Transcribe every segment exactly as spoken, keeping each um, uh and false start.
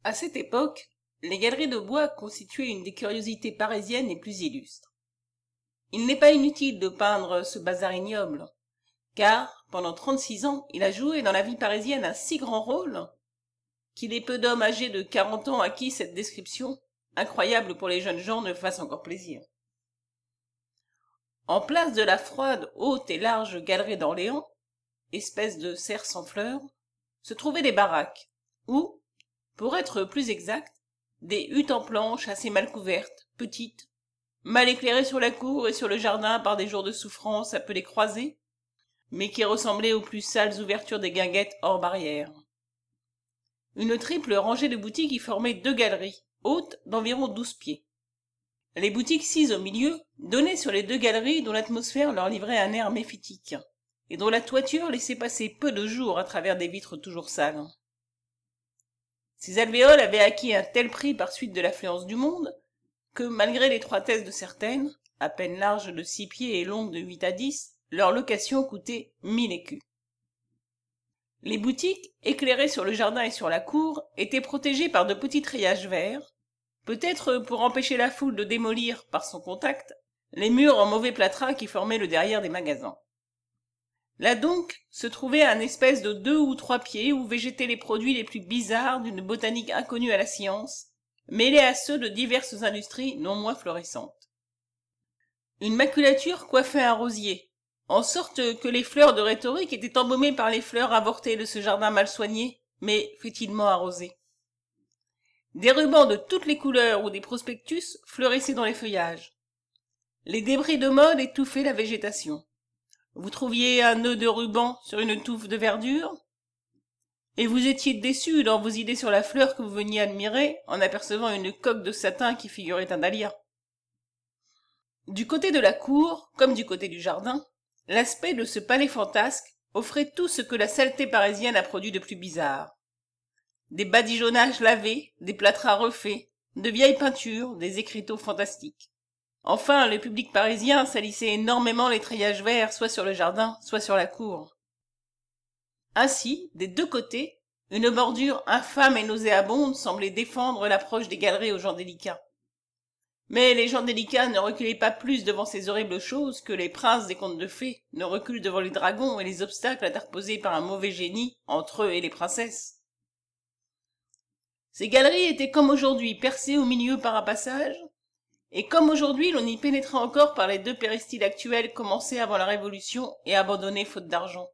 À cette époque, les galeries de bois constituaient une des curiosités parisiennes les plus illustres. Il n'est pas inutile de peindre ce bazar ignoble, car, pendant trente-six ans, il a joué dans la vie parisienne un si grand rôle, qu'il est peu d'hommes âgés de quarante ans à qui cette description, incroyable pour les jeunes gens, ne fasse encore plaisir. En place de la froide, haute et large galerie d'Orléans, espèce de serre sans fleurs, se trouvaient des baraques, ou, pour être plus exact, des huttes en planches assez mal couvertes, petites, mal éclairées sur la cour et sur le jardin par des jours de souffrance appelés croisées, mais qui ressemblaient aux plus sales ouvertures des guinguettes hors barrière. Une triple rangée de boutiques y formait deux galeries, hautes d'environ douze pieds. Les boutiques sises au milieu donnaient sur les deux galeries dont l'atmosphère leur livrait un air méphitique, et dont la toiture laissait passer peu de jour à travers des vitres toujours sales. Ces alvéoles avaient acquis un tel prix par suite de l'affluence du monde, que malgré l'étroitesse de certaines, à peine larges de six pieds et longues de huit à dix, leur location coûtait mille écus. Les boutiques, éclairées sur le jardin et sur la cour, étaient protégées par de petits treillages verts, peut-être pour empêcher la foule de démolir, par son contact, les murs en mauvais plâtras qui formaient le derrière des magasins. Là donc se trouvait un espèce de deux ou trois pieds où végétaient les produits les plus bizarres d'une botanique inconnue à la science, mêlés à ceux de diverses industries non moins florissantes. Une maculature coiffait un rosier, en sorte que les fleurs de rhétorique étaient embaumées par les fleurs avortées de ce jardin mal soigné, mais fétidement arrosé. Des rubans de toutes les couleurs ou des prospectus fleurissaient dans les feuillages. Les débris de mode étouffaient la végétation. Vous trouviez un nœud de ruban sur une touffe de verdure, et vous étiez déçu dans vos idées sur la fleur que vous veniez admirer en apercevant une coque de satin qui figurait un dahlia. Du côté de la cour, comme du côté du jardin, l'aspect de ce palais fantasque offrait tout ce que la saleté parisienne a produit de plus bizarre. Des badigeonnages lavés, des plâtras refaits, de vieilles peintures, des écriteaux fantastiques. Enfin, le public parisien salissait énormément les treillages verts, soit sur le jardin, soit sur la cour. Ainsi, des deux côtés, une bordure infâme et nauséabonde semblait défendre l'approche des galeries aux gens délicats. Mais les gens délicats ne reculaient pas plus devant ces horribles choses que les princes des contes de fées ne reculent devant les dragons et les obstacles interposés par un mauvais génie entre eux et les princesses. Ces galeries étaient comme aujourd'hui percées au milieu par un passage, et comme aujourd'hui l'on y pénétrait encore par les deux péristyles actuels commencés avant la Révolution et abandonnés faute d'argent.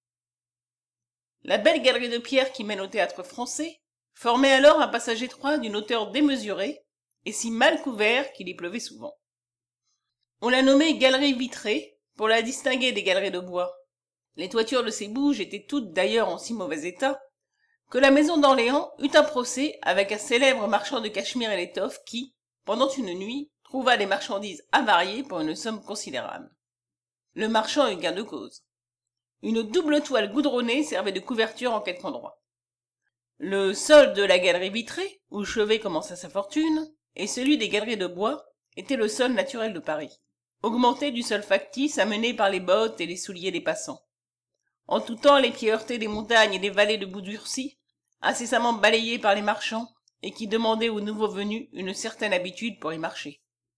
La belle galerie de pierre qui mène au théâtre français formait alors un passage étroit d'une hauteur démesurée et si mal couvert qu'il y pleuvait souvent. On la nommait galerie vitrée pour la distinguer des galeries de bois. Les toitures de ces bouges étaient toutes d'ailleurs en si mauvais état que la maison d'Orléans eut un procès avec un célèbre marchand de cachemire et d'étoffe qui, pendant une nuit, trouva des marchandises avariées pour une somme considérable. Le marchand eut gain de cause. Une double toile goudronnée servait de couverture en quelque endroit. Le sol de la galerie vitrée, où Chevet commença sa fortune, et celui des galeries de bois, était le sol naturel de Paris, augmenté du sol factice amené par les bottes et les souliers des passants. En tout temps, les pieds heurtés des montagnes et des vallées de boue durcie, incessamment balayés par les marchands, et qui demandaient aux nouveaux venus une certaine habitude pour y marcher.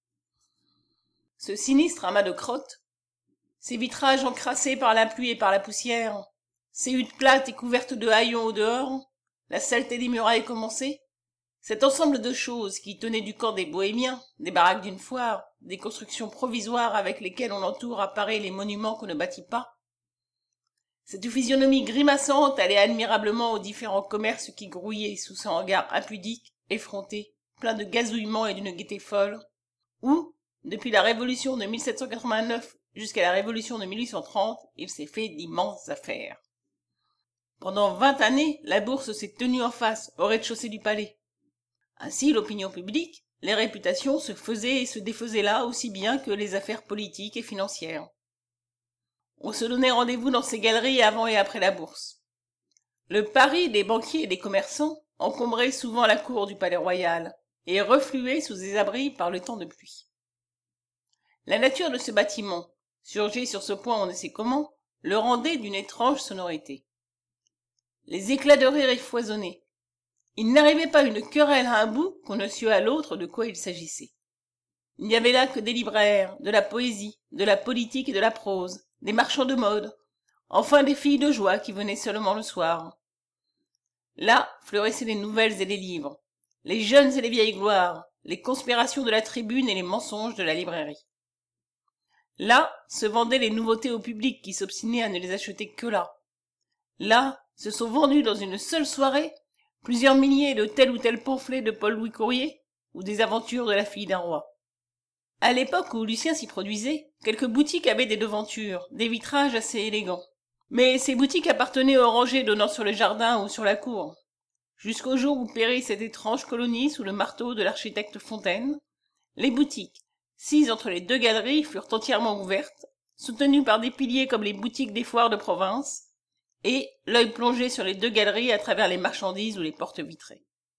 Ce sinistre amas de crottes, ces vitrages encrassés par la pluie et par la poussière, ces huttes plates et couvertes de haillons au dehors, la saleté des murailles commencée, cet ensemble de choses qui tenaient du camp des bohémiens, des baraques d'une foire, des constructions provisoires avec lesquelles on entoure à Paris les monuments qu'on ne bâtit pas, cette physionomie grimaçante allait admirablement aux différents commerces qui grouillaient sous ce regard impudique, effronté, plein de gazouillements et d'une gaieté folle, où, depuis la Révolution de mille sept cent quatre-vingt-neuf jusqu'à la Révolution de mille huit cent trente, il s'est fait d'immenses affaires. Pendant vingt années, la bourse s'est tenue en face, au rez-de-chaussée du palais. Ainsi, l'opinion publique, les réputations se faisaient et se défaisaient là aussi bien que les affaires politiques et financières. On se donnait rendez-vous dans ces galeries avant et après la bourse. Le Paris des banquiers et des commerçants encombrait souvent la cour du palais royal et refluait sous des abris par le temps de pluie. La nature de ce bâtiment, surgi sur ce point on ne sait comment, le rendait d'une étrange sonorité. Les éclats de rire y foisonnaient. Il n'arrivait pas une querelle à un bout qu'on ne sût à l'autre de quoi il s'agissait. Il n'y avait là que des libraires, de la poésie, de la politique et de la prose, des marchands de mode, enfin des filles de joie qui venaient seulement le soir. Là fleurissaient les nouvelles et les livres, les jeunes et les vieilles gloires, les conspirations de la tribune et les mensonges de la librairie. Là se vendaient les nouveautés au public qui s'obstinait à ne les acheter que là. Là se sont vendus dans une seule soirée plusieurs milliers de tel ou tel pamphlet de Paul-Louis Courier ou des aventures de la fille d'un roi. À l'époque où Lucien s'y produisait, quelques boutiques avaient des devantures, des vitrages assez élégants. Mais ces boutiques appartenaient aux rangées donnant sur le jardin ou sur la cour. Jusqu'au jour où périt cette étrange colonie sous le marteau de l'architecte Fontaine, les boutiques, sises entre les deux galeries, furent entièrement ouvertes, soutenues par des piliers comme les boutiques des foires de province, et l'œil plongé sur les deux galeries à travers les marchandises ou les portes vitrées.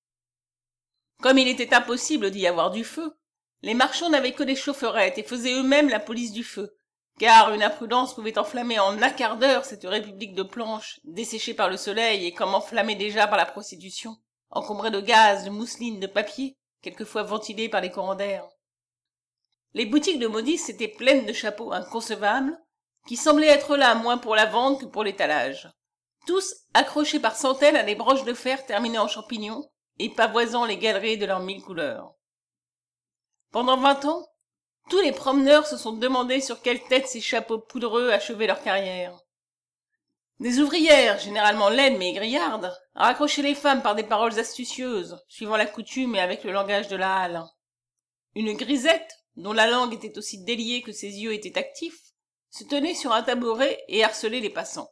Comme il était impossible d'y avoir du feu, les marchands n'avaient que des chaufferettes et faisaient eux-mêmes la police du feu, car une imprudence pouvait enflammer en un quart d'heure cette république de planches, desséchée par le soleil et comme enflammée déjà par la prostitution, encombrée de gaz, de mousseline, de papier, quelquefois ventilée par les courants d'air. Les boutiques de modistes étaient pleines de chapeaux inconcevables, qui semblaient être là moins pour la vente que pour l'étalage, tous accrochés par centaines à des broches de fer terminées en champignons et pavoisant les galeries de leurs mille couleurs. Pendant vingt ans, tous les promeneurs se sont demandé sur quelle tête ces chapeaux poudreux achevaient leur carrière. Des ouvrières, généralement laides mais égrillardes, raccrochaient les femmes par des paroles astucieuses, suivant la coutume et avec le langage de la halle. Une grisette, dont la langue était aussi déliée que ses yeux étaient actifs, se tenait sur un tabouret et harcelait les passants.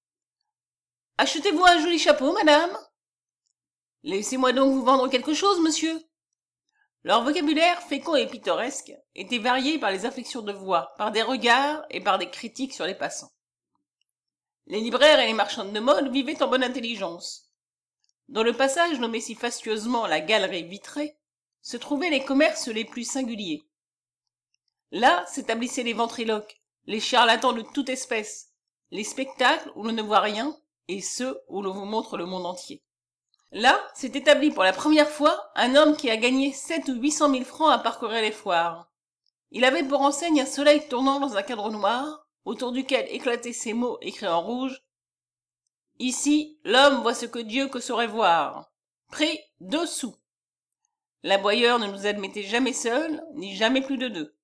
« Achetez-vous un joli chapeau, madame ?»« Laissez-moi donc vous vendre quelque chose, monsieur ?» Leur vocabulaire, fécond et pittoresque, était varié par les inflexions de voix, par des regards et par des critiques sur les passants. Les libraires et les marchandes de mode vivaient en bonne intelligence. Dans le passage nommé si fastueusement la galerie vitrée, se trouvaient les commerces les plus singuliers. Là s'établissaient les ventriloques, les charlatans de toute espèce, les spectacles où l'on ne voit rien et ceux où l'on vous montre le monde entier. Là s'est établi pour la première fois un homme qui a gagné sept ou huit cent mille francs à parcourir les foires. Il avait pour enseigne un soleil tournant dans un cadre noir, autour duquel éclataient ces mots écrits en rouge. « Ici, l'homme voit ce que Dieu que saurait voir. Prix deux sous. » L'aboyeur ne nous admettait jamais seuls, ni jamais plus de deux.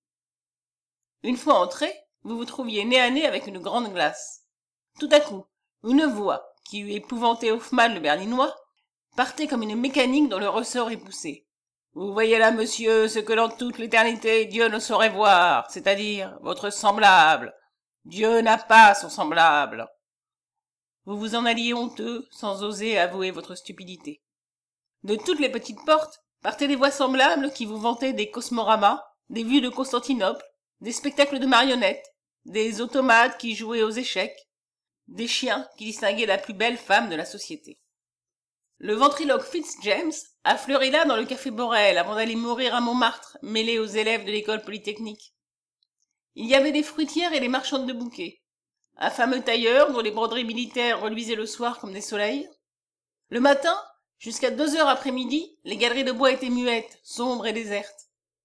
Une fois entré, vous vous trouviez nez à nez avec une grande glace. Tout à coup, une voix, qui eût épouvanté Hoffmann le Berlinois, partait comme une mécanique dont le ressort est poussé. Vous voyez là, monsieur, ce que dans toute l'éternité Dieu ne saurait voir, c'est-à-dire votre semblable. Dieu n'a pas son semblable. Vous vous en alliez honteux, sans oser avouer votre stupidité. De toutes les petites portes partaient des voix semblables qui vous vantaient des cosmoramas, des vues de Constantinople, des spectacles de marionnettes, des automates qui jouaient aux échecs, des chiens qui distinguaient la plus belle femme de la société. Le ventriloque Fitzjames a fleuri là dans le café Borel avant d'aller mourir à Montmartre, mêlé aux élèves de l'école polytechnique. Il y avait des fruitières et des marchandes de bouquets, un fameux tailleur dont les broderies militaires reluisaient le soir comme des soleils. Le matin, jusqu'à deux heures après-midi, les galeries de bois étaient muettes, sombres et désertes.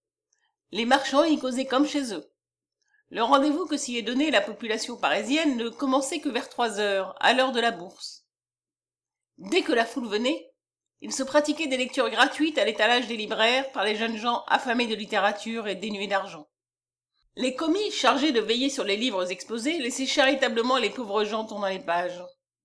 Les marchands y causaient comme chez eux. Le rendez-vous que s'y est donné la population parisienne ne commençait que vers trois heures, à l'heure de la bourse. Dès que la foule venait, il se pratiquait des lectures gratuites à l'étalage des libraires par les jeunes gens affamés de littérature et dénués d'argent. Les commis chargés de veiller sur les livres exposés laissaient charitablement les pauvres gens tournant les pages.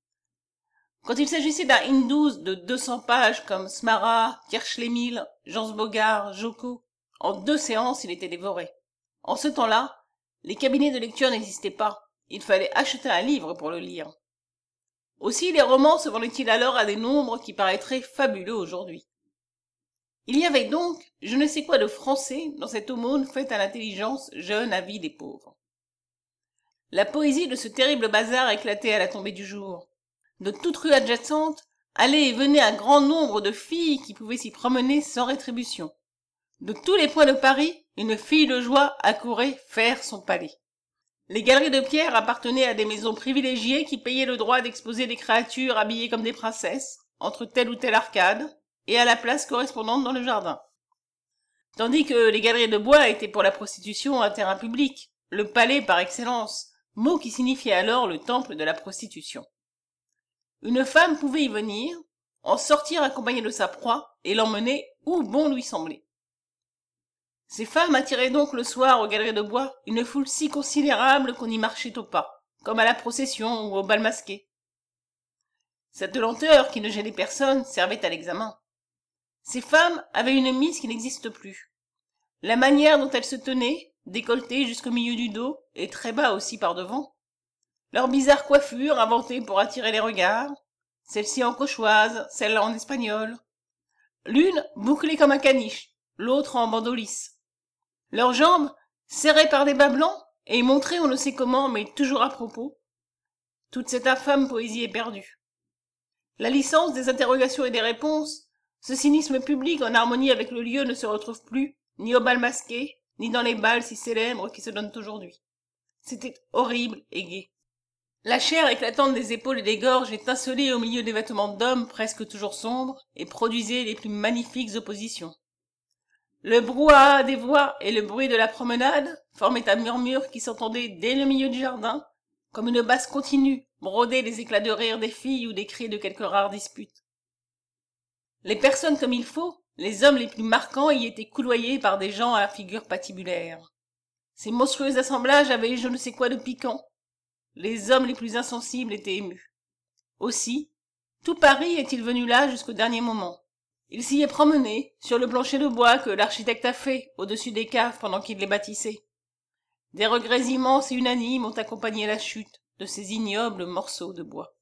Quand il s'agissait d'un Hindous de deux cents pages comme Smara, Kirschlemil, Jean Bogart, Joko, en deux séances il était dévoré. En ce temps-là, les cabinets de lecture n'existaient pas. Il fallait acheter un livre pour le lire. Aussi les romans se vendaient-ils alors à des nombres qui paraîtraient fabuleux aujourd'hui. Il y avait donc je ne sais quoi de français dans cette aumône faite à l'intelligence jeune avide et pauvre. La poésie de ce terrible bazar éclatait à la tombée du jour. De toute rue adjacente allaient et venaient un grand nombre de filles qui pouvaient s'y promener sans rétribution. De tous les points de Paris, une fille de joie accourait faire son palais. Les galeries de pierre appartenaient à des maisons privilégiées qui payaient le droit d'exposer des créatures habillées comme des princesses, entre telle ou telle arcade, et à la place correspondante dans le jardin. Tandis que les galeries de bois étaient pour la prostitution un terrain public, le palais par excellence, mot qui signifiait alors le temple de la prostitution. Une femme pouvait y venir, en sortir accompagnée de sa proie et l'emmener où bon lui semblait. Ces femmes attiraient donc le soir aux galeries de bois une foule si considérable qu'on y marchait au pas, comme à la procession ou au bal masqué. Cette lenteur qui ne gênait personne servait à l'examen. Ces femmes avaient une mise qui n'existe plus. La manière dont elles se tenaient, décolletées jusqu'au milieu du dos et très bas aussi par devant, leur bizarre coiffure inventée pour attirer les regards, celle-ci en cauchoise, celle-là en espagnole, l'une bouclée comme un caniche, l'autre en bandeau lisse. Leurs jambes, serrées par des bas blancs, et montrées on ne sait comment, mais toujours à propos. Toute cette infâme poésie est perdue. La licence des interrogations et des réponses, ce cynisme public en harmonie avec le lieu ne se retrouve plus, ni au bal masqué, ni dans les bals si célèbres qui se donnent aujourd'hui. C'était horrible et gai. La chair éclatante des épaules et des gorges étincelait au milieu des vêtements d'hommes presque toujours sombres et produisait les plus magnifiques oppositions. Le brouhaha des voix et le bruit de la promenade formaient un murmure qui s'entendait dès le milieu du jardin, comme une basse continue, brodée des éclats de rire des filles ou des cris de quelques rares disputes. Les personnes comme il faut, les hommes les plus marquants y étaient coudoyés par des gens à la figure patibulaire. Ces monstrueux assemblages avaient je ne sais quoi de piquant. Les hommes les plus insensibles étaient émus. Aussi, tout Paris est-il venu là jusqu'au dernier moment. Il s'y est promené, sur le plancher de bois que l'architecte a fait, au-dessus des caves pendant qu'il les bâtissait. Des regrets immenses et unanimes ont accompagné la chute de ces ignobles morceaux de bois.